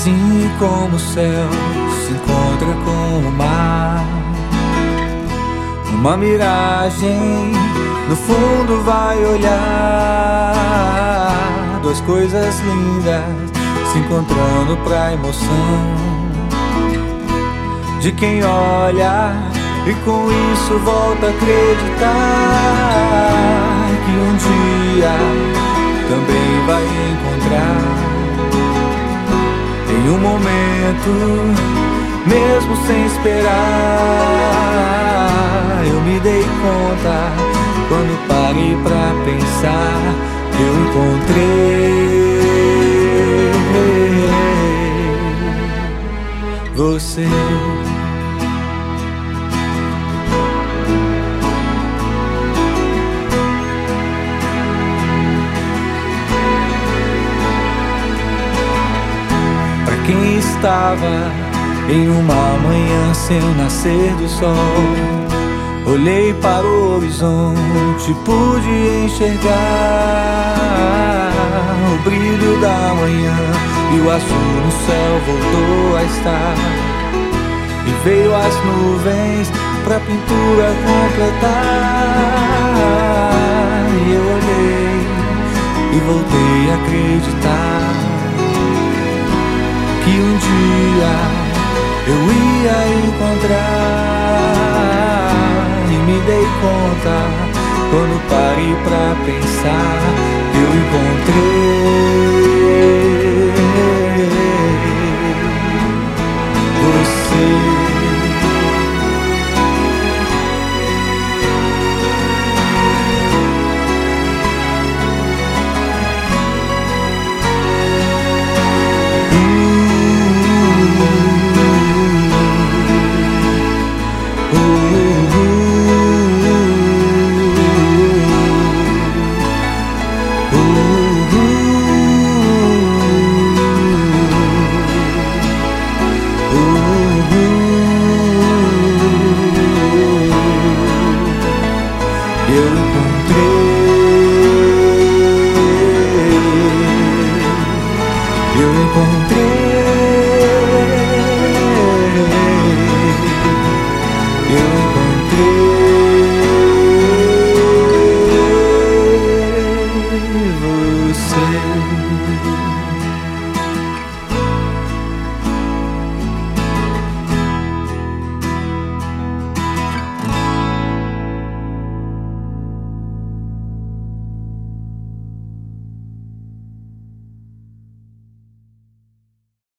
Assim como o céu se encontra com o mar, uma miragem no fundo vai olhar, duas coisas lindas se encontrando pra emoção de quem olha e com isso volta a acreditar que um dia também vai encontrar. Em um momento, mesmo sem esperar, eu me dei conta, quando parei pra pensar, que eu encontrei você. Quem estava em uma manhã sem o nascer do sol, olhei para o horizonte, pude enxergar o brilho da manhã e o azul no céu voltou a estar. E veio as nuvens pra pintura completar. E eu olhei e voltei a acreditar que um dia eu ia encontrar. E me dei conta, quando parei pra pensar, eu encontrei